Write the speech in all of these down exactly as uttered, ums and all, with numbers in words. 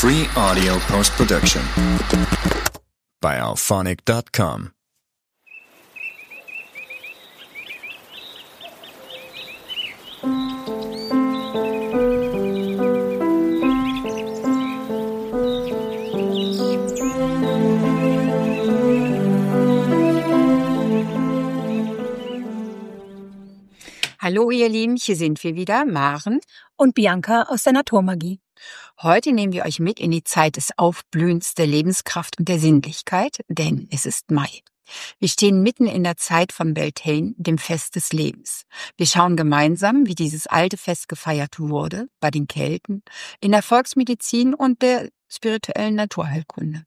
Free audio post-production by alphonic dot com. Hallo ihr Lieben, hier sind wir wieder, Maren und Bianca aus der Naturmagie. Heute nehmen wir euch mit in die Zeit des Aufblühens der Lebenskraft und der Sinnlichkeit, denn es ist Mai. Wir stehen mitten in der Zeit von Beltane, dem Fest des Lebens. Wir schauen gemeinsam, wie dieses alte Fest gefeiert wurde, bei den Kelten, in der Volksmedizin und der spirituellen Naturheilkunde.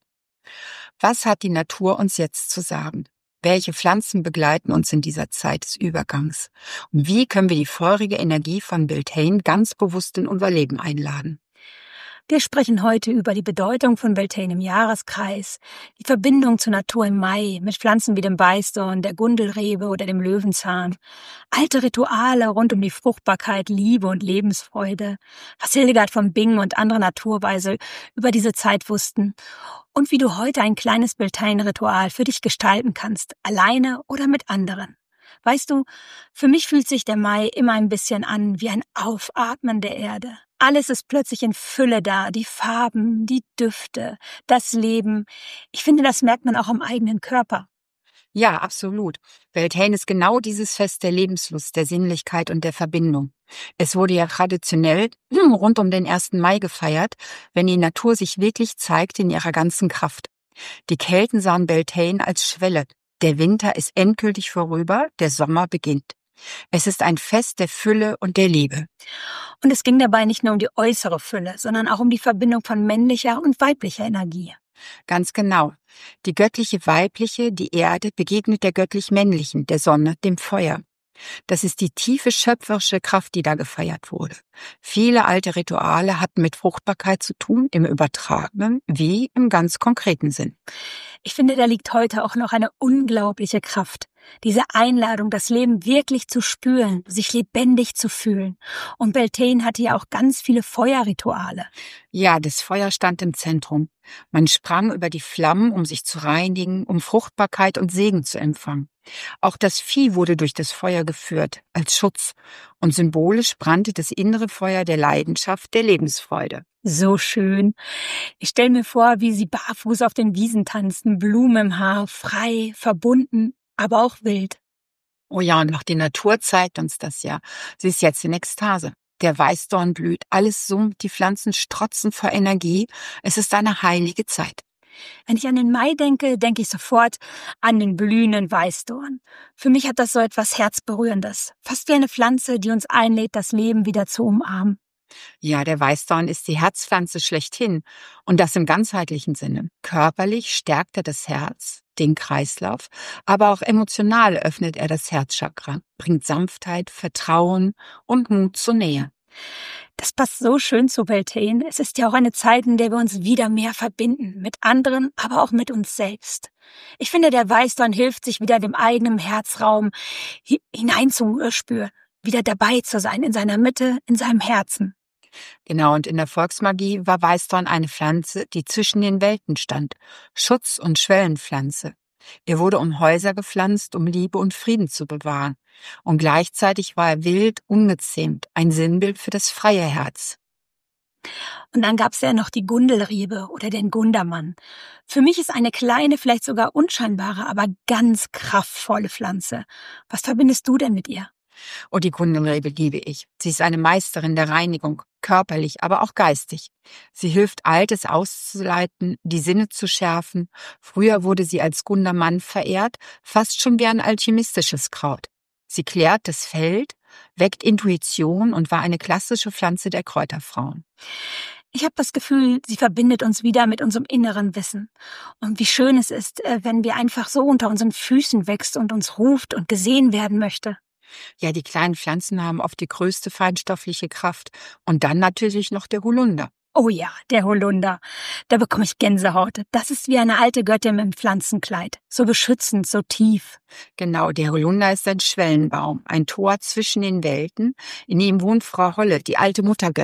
Was hat die Natur uns jetzt zu sagen? Welche Pflanzen begleiten uns in dieser Zeit des Übergangs? Und wie können wir die feurige Energie von Beltane ganz bewusst in unser Leben einladen? Wir sprechen heute über die Bedeutung von Beltane im Jahreskreis, die Verbindung zur Natur im Mai mit Pflanzen wie dem Weißdorn, der Gundelrebe oder dem Löwenzahn, alte Rituale rund um die Fruchtbarkeit, Liebe und Lebensfreude, was Hildegard von Bingen und andere Naturweise über diese Zeit wussten und wie du heute ein kleines Beltane-Ritual für dich gestalten kannst, alleine oder mit anderen. Weißt du, für mich fühlt sich der Mai immer ein bisschen an wie ein Aufatmen der Erde. Alles ist plötzlich in Fülle da, die Farben, die Düfte, das Leben. Ich finde, das merkt man auch am eigenen Körper. Ja, absolut. Beltane ist genau dieses Fest der Lebenslust, der Sinnlichkeit und der Verbindung. Es wurde ja traditionell rund um den ersten Mai gefeiert, wenn die Natur sich wirklich zeigt in ihrer ganzen Kraft. Die Kelten sahen Beltane als Schwelle. Der Winter ist endgültig vorüber, der Sommer beginnt. Es ist ein Fest der Fülle und der Liebe. Und es ging dabei nicht nur um die äußere Fülle, sondern auch um die Verbindung von männlicher und weiblicher Energie. Ganz genau. Die göttliche weibliche, die Erde, begegnet der göttlich-männlichen, der Sonne, dem Feuer. Das ist die tiefe schöpferische Kraft, die da gefeiert wurde. Viele alte Rituale hatten mit Fruchtbarkeit zu tun, im übertragenen wie im ganz konkreten Sinn. Ich finde, da liegt heute auch noch eine unglaubliche Kraft. Diese Einladung, das Leben wirklich zu spüren, sich lebendig zu fühlen. Und Beltane hatte ja auch ganz viele Feuerrituale. Ja, das Feuer stand im Zentrum. Man sprang über die Flammen, um sich zu reinigen, um Fruchtbarkeit und Segen zu empfangen. Auch das Vieh wurde durch das Feuer geführt, als Schutz. Und symbolisch brannte das innere Feuer der Leidenschaft, der Lebensfreude. So schön. Ich stelle mir vor, wie sie barfuß auf den Wiesen tanzten, Blumen im Haar, frei, verbunden, aber auch wild. Oh ja, und auch die Natur zeigt uns das ja. Sie ist jetzt in Ekstase. Der Weißdorn blüht, alles summt, die Pflanzen strotzen vor Energie. Es ist eine heilige Zeit. Wenn ich an den Mai denke, denke ich sofort an den blühenden Weißdorn. Für mich hat das so etwas Herzberührendes. Fast wie eine Pflanze, die uns einlädt, das Leben wieder zu umarmen. Ja, der Weißdorn ist die Herzpflanze schlechthin und das im ganzheitlichen Sinne. Körperlich stärkt er das Herz, den Kreislauf, aber auch emotional öffnet er das Herzchakra, bringt Sanftheit, Vertrauen und Mut zur Nähe. Das passt so schön zu Beltane. Es ist ja auch eine Zeit, in der wir uns wieder mehr verbinden, mit anderen, aber auch mit uns selbst. Ich finde, der Weißdorn hilft, sich wieder dem eigenen Herzraum hineinzuspüren, wieder dabei zu sein, in seiner Mitte, in seinem Herzen. Genau, und in der Volksmagie war Weißdorn eine Pflanze, die zwischen den Welten stand, Schutz- und Schwellenpflanze. Er wurde um Häuser gepflanzt, um Liebe und Frieden zu bewahren. Und gleichzeitig war er wild, ungezähmt, ein Sinnbild für das freie Herz. Und dann gab's ja noch die Gundelrebe oder den Gundermann. Für mich ist eine kleine, vielleicht sogar unscheinbare, aber ganz kraftvolle Pflanze. Was verbindest du denn mit ihr? Oh, die Gundelrebe liebe ich. Sie ist eine Meisterin der Reinigung, körperlich, aber auch geistig. Sie hilft, Altes auszuleiten, die Sinne zu schärfen. Früher wurde sie als Gundermann verehrt, fast schon wie ein alchemistisches Kraut. Sie klärt das Feld, weckt Intuition und war eine klassische Pflanze der Kräuterfrauen. Ich habe das Gefühl, sie verbindet uns wieder mit unserem inneren Wissen. Und wie schön es ist, wenn wir einfach so unter unseren Füßen wächst und uns ruft und gesehen werden möchte. Ja, die kleinen Pflanzen haben oft die größte feinstoffliche Kraft. Und dann natürlich noch der Holunder. Oh ja, der Holunder. Da bekomme ich Gänsehaut. Das ist wie eine alte Göttin im Pflanzenkleid. So beschützend, so tief. Genau, der Holunder ist ein Schwellenbaum, ein Tor zwischen den Welten. In ihm wohnt Frau Holle, die alte Muttergöttin.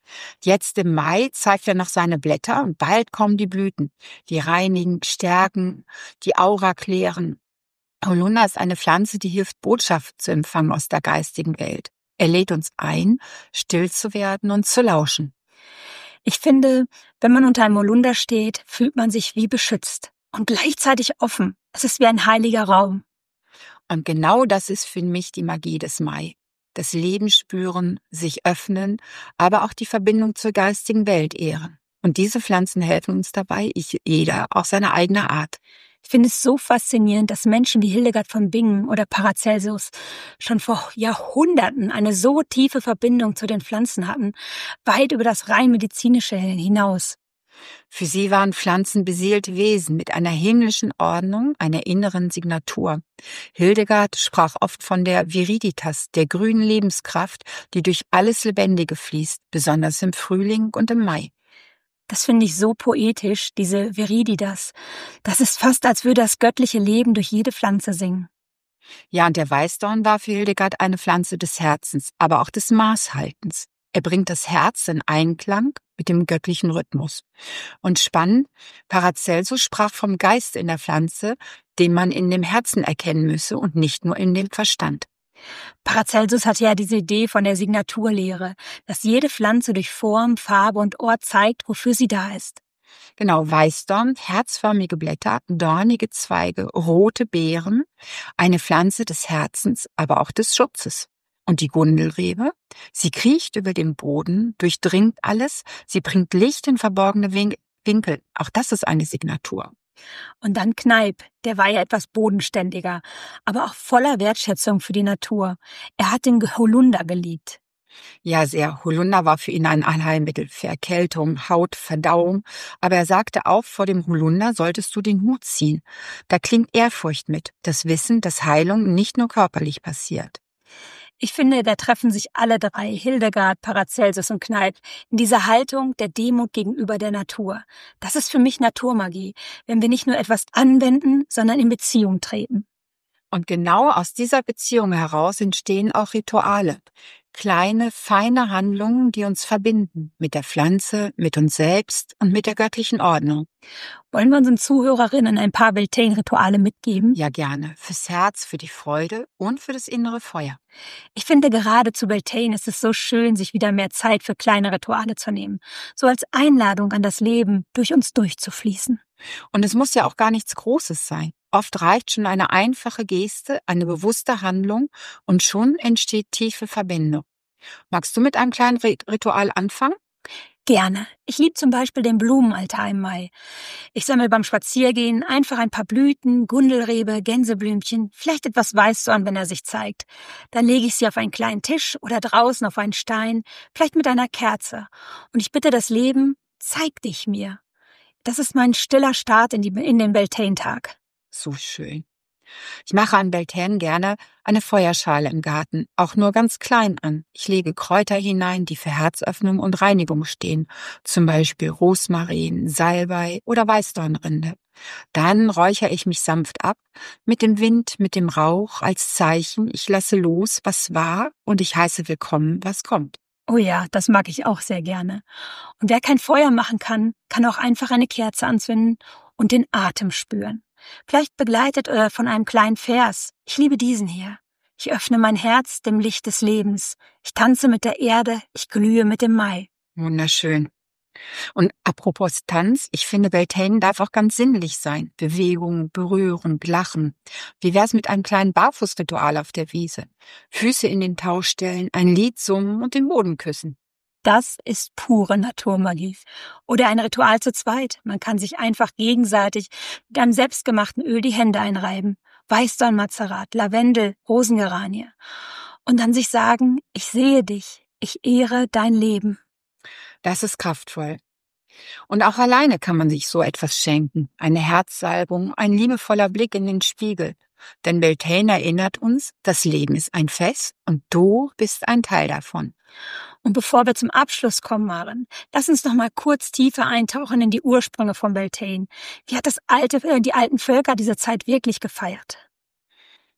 Jetzt im Mai zeigt er noch seine Blätter und bald kommen die Blüten, die reinigen, stärken, die Aura klären. Holunder ist eine Pflanze, die hilft, Botschaft zu empfangen aus der geistigen Welt. Er lädt uns ein, still zu werden und zu lauschen. Ich finde, wenn man unter einem Holunder steht, fühlt man sich wie beschützt und gleichzeitig offen. Es ist wie ein heiliger Raum. Und genau das ist für mich die Magie des Mai. Das Leben spüren, sich öffnen, aber auch die Verbindung zur geistigen Welt ehren. Und diese Pflanzen helfen uns dabei, ich, jeder auf seine eigene Art. Ich finde es so faszinierend, dass Menschen wie Hildegard von Bingen oder Paracelsus schon vor Jahrhunderten eine so tiefe Verbindung zu den Pflanzen hatten, weit über das rein medizinische hinaus. Für sie waren Pflanzen beseelte Wesen mit einer himmlischen Ordnung, einer inneren Signatur. Hildegard sprach oft von der Viriditas, der grünen Lebenskraft, die durch alles Lebendige fließt, besonders im Frühling und im Mai. Das finde ich so poetisch, diese Viriditas. Das ist fast, als würde das göttliche Leben durch jede Pflanze singen. Ja, und der Weißdorn war für Hildegard eine Pflanze des Herzens, aber auch des Maßhaltens. Er bringt das Herz in Einklang mit dem göttlichen Rhythmus. Und spannend, Paracelsus sprach vom Geist in der Pflanze, den man in dem Herzen erkennen müsse und nicht nur in dem Verstand. Paracelsus hatte ja diese Idee von der Signaturlehre, dass jede Pflanze durch Form, Farbe und Ort zeigt, wofür sie da ist. Genau, Weißdorn, herzförmige Blätter, dornige Zweige, rote Beeren, eine Pflanze des Herzens, aber auch des Schutzes. Und die Gundelrebe, sie kriecht über den Boden, durchdringt alles, sie bringt Licht in verborgene Winkel. Auch das ist eine Signatur. Und dann Kneipp, der war ja etwas bodenständiger, aber auch voller Wertschätzung für die Natur. Er hat den Holunder geliebt. Ja, sehr. Holunder war für ihn ein Allheilmittel für Erkältung, Haut, Verdauung. Aber er sagte auch, vor dem Holunder solltest du den Hut ziehen. Da klingt Ehrfurcht mit, das Wissen, dass Heilung nicht nur körperlich passiert. Ich finde, da treffen sich alle drei, Hildegard, Paracelsus und Kneipp, in dieser Haltung der Demut gegenüber der Natur. Das ist für mich Naturmagie, wenn wir nicht nur etwas anwenden, sondern in Beziehung treten. Und genau aus dieser Beziehung heraus entstehen auch Rituale. Kleine, feine Handlungen, die uns verbinden mit der Pflanze, mit uns selbst und mit der göttlichen Ordnung. Wollen wir unseren Zuhörerinnen ein paar Beltane-Rituale mitgeben? Ja, gerne. Fürs Herz, für die Freude und für das innere Feuer. Ich finde, gerade zu Beltane ist es so schön, sich wieder mehr Zeit für kleine Rituale zu nehmen. So als Einladung an das Leben, durch uns durchzufließen. Und es muss ja auch gar nichts Großes sein. Oft reicht schon eine einfache Geste, eine bewusste Handlung und schon entsteht tiefe Verbindung. Magst du mit einem kleinen Ritual anfangen? Gerne. Ich liebe zum Beispiel den Blumenaltar im Mai. Ich sammle beim Spaziergehen einfach ein paar Blüten, Gundelrebe, Gänseblümchen, vielleicht etwas Weißdorn, wenn er sich zeigt. Dann lege ich sie auf einen kleinen Tisch oder draußen auf einen Stein, vielleicht mit einer Kerze. Und ich bitte das Leben, zeig dich mir. Das ist mein stiller Start in, die, in den Beltane-Tag. So schön. Ich mache an Beltane gerne eine Feuerschale im Garten, auch nur ganz klein an. Ich lege Kräuter hinein, die für Herzöffnung und Reinigung stehen, zum Beispiel Rosmarin, Salbei oder Weißdornrinde. Dann räuchere ich mich sanft ab, mit dem Wind, mit dem Rauch, als Zeichen, ich lasse los, was war, und ich heiße willkommen, was kommt. Oh ja, das mag ich auch sehr gerne. Und wer kein Feuer machen kann, kann auch einfach eine Kerze anzünden und den Atem spüren. Vielleicht begleitet äh, von einem kleinen Vers. Ich liebe diesen hier. Ich öffne mein Herz dem Licht des Lebens. Ich tanze mit der Erde, ich glühe mit dem Mai. Wunderschön. Und apropos Tanz, ich finde, Beltane darf auch ganz sinnlich sein. Bewegung, Berührung, Lachen. Wie wär's mit einem kleinen Barfußritual auf der Wiese? Füße in den Tausch stellen, ein Lied summen und den Boden küssen. Das ist pure Naturmagie. Oder ein Ritual zu zweit. Man kann sich einfach gegenseitig mit einem selbstgemachten Öl die Hände einreiben. Weißdornmazerat, Lavendel, Rosengeranie. Und dann sich sagen, ich sehe dich, ich ehre dein Leben. Das ist kraftvoll. Und auch alleine kann man sich so etwas schenken. Eine Herzsalbung, ein liebevoller Blick in den Spiegel. Denn Beltane erinnert uns, das Leben ist ein Fest und du bist ein Teil davon. Und bevor wir zum Abschluss kommen, Maren, lass uns noch mal kurz tiefer eintauchen in die Ursprünge von Beltane. Wie hat das alte, äh, die alten Völker diese Zeit wirklich gefeiert?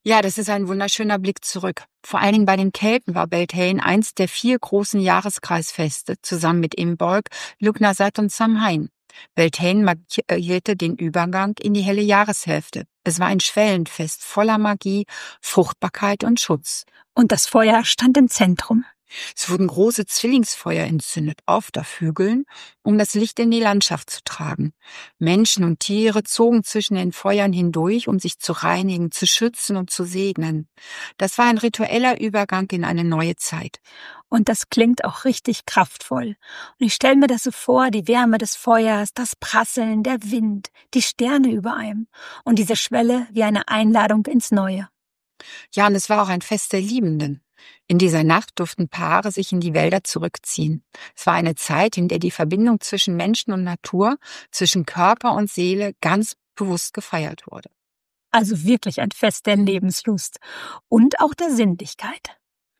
Ja, das ist ein wunderschöner Blick zurück. Vor allen Dingen bei den Kelten war Beltane eins der vier großen Jahreskreisfeste, zusammen mit Imbolc, Lughnasadh und Samhain. Beltane markierte den Übergang in die helle Jahreshälfte. Es war ein Schwellenfest voller Magie, Fruchtbarkeit und Schutz. Und das Feuer stand im Zentrum. Es wurden große Zwillingsfeuer entzündet, oft auf Hügeln, um das Licht in die Landschaft zu tragen. Menschen und Tiere zogen zwischen den Feuern hindurch, um sich zu reinigen, zu schützen und zu segnen. Das war ein ritueller Übergang in eine neue Zeit. Und das klingt auch richtig kraftvoll. Und ich stelle mir das so vor, die Wärme des Feuers, das Prasseln, der Wind, die Sterne über einem und diese Schwelle wie eine Einladung ins Neue. Ja, und es war auch ein Fest der Liebenden. In dieser Nacht durften Paare sich in die Wälder zurückziehen. Es war eine Zeit, in der die Verbindung zwischen Menschen und Natur, zwischen Körper und Seele ganz bewusst gefeiert wurde. Also wirklich ein Fest der Lebenslust und auch der Sinnlichkeit.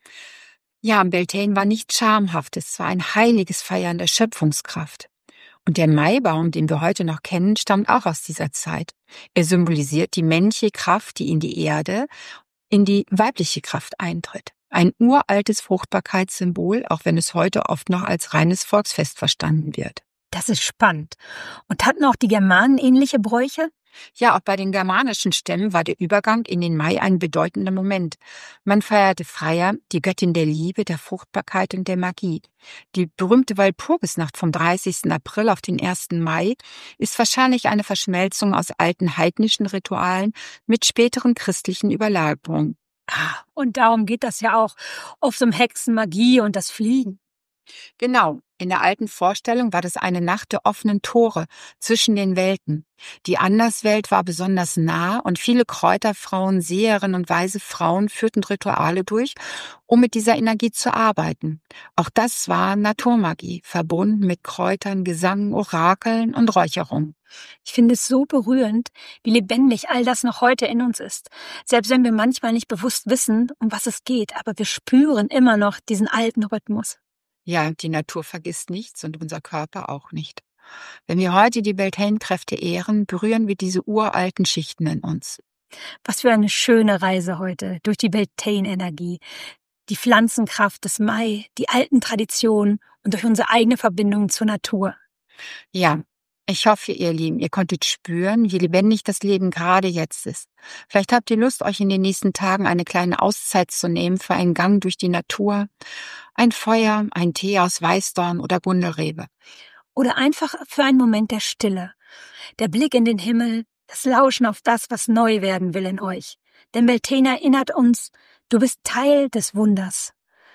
Ja, Beltane war nichts Schamhaftes, es war ein heiliges Feiern der Schöpfungskraft. Und der Maibaum, den wir heute noch kennen, stammt auch aus dieser Zeit. Er symbolisiert die männliche Kraft, die in die Erde, in die weibliche Kraft eintritt. Ein uraltes Fruchtbarkeitssymbol, auch wenn es heute oft noch als reines Volksfest verstanden wird. Das ist spannend. Und hatten auch die Germanen ähnliche Bräuche? Ja, auch bei den germanischen Stämmen war der Übergang in den Mai ein bedeutender Moment. Man feierte Freya, die Göttin der Liebe, der Fruchtbarkeit und der Magie. Die berühmte Walpurgisnacht vom dreißigsten April auf den ersten Mai ist wahrscheinlich eine Verschmelzung aus alten heidnischen Ritualen mit späteren christlichen Überlagerungen. Ah, und darum geht das ja auch, oft um Hexen, Magie und das Fliegen. Genau, in der alten Vorstellung war das eine Nacht der offenen Tore zwischen den Welten. Die Anderswelt war besonders nah und viele Kräuterfrauen, Seherinnen und weise Frauen führten Rituale durch, um mit dieser Energie zu arbeiten. Auch das war Naturmagie, verbunden mit Kräutern, Gesang, Orakeln und Räucherung. Ich finde es so berührend, wie lebendig all das noch heute in uns ist. Selbst wenn wir manchmal nicht bewusst wissen, um was es geht, aber wir spüren immer noch diesen alten Rhythmus. Ja, die Natur vergisst nichts und unser Körper auch nicht. Wenn wir heute die Beltane-Kräfte ehren, berühren wir diese uralten Schichten in uns. Was für eine schöne Reise heute durch die Beltane-Energie, die Pflanzenkraft des Mai, die alten Traditionen und durch unsere eigene Verbindung zur Natur. Ja, ich hoffe, ihr Lieben, ihr konntet spüren, wie lebendig das Leben gerade jetzt ist. Vielleicht habt ihr Lust, euch in den nächsten Tagen eine kleine Auszeit zu nehmen für einen Gang durch die Natur, ein Feuer, ein Tee aus Weißdorn oder Gundelrebe. Oder einfach für einen Moment der Stille, der Blick in den Himmel, das Lauschen auf das, was neu werden will in euch. Denn Beltane erinnert uns, du bist Teil des Wunders.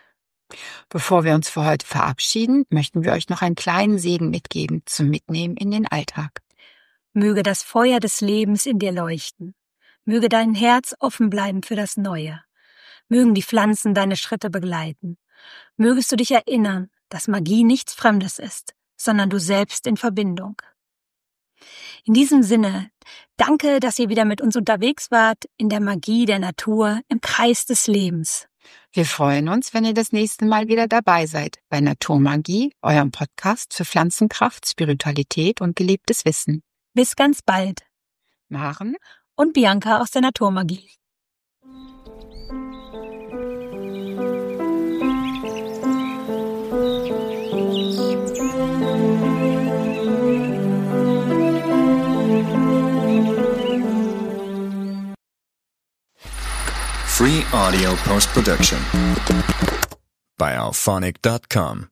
Bevor wir uns für heute verabschieden, möchten wir euch noch einen kleinen Segen mitgeben zum Mitnehmen in den Alltag. Möge das Feuer des Lebens in dir leuchten. Möge dein Herz offen bleiben für das Neue. Mögen die Pflanzen deine Schritte begleiten. Mögest du dich erinnern, dass Magie nichts Fremdes ist, sondern du selbst in Verbindung. In diesem Sinne, danke, dass ihr wieder mit uns unterwegs wart in der Magie der Natur im Kreis des Lebens. Wir freuen uns, wenn ihr das nächste Mal wieder dabei seid bei Naturmagie, eurem Podcast für Pflanzenkraft, Spiritualität und gelebtes Wissen. Bis ganz bald. Maren und Bianca aus der Naturmagie. Free audio post-production by alphonic dot com.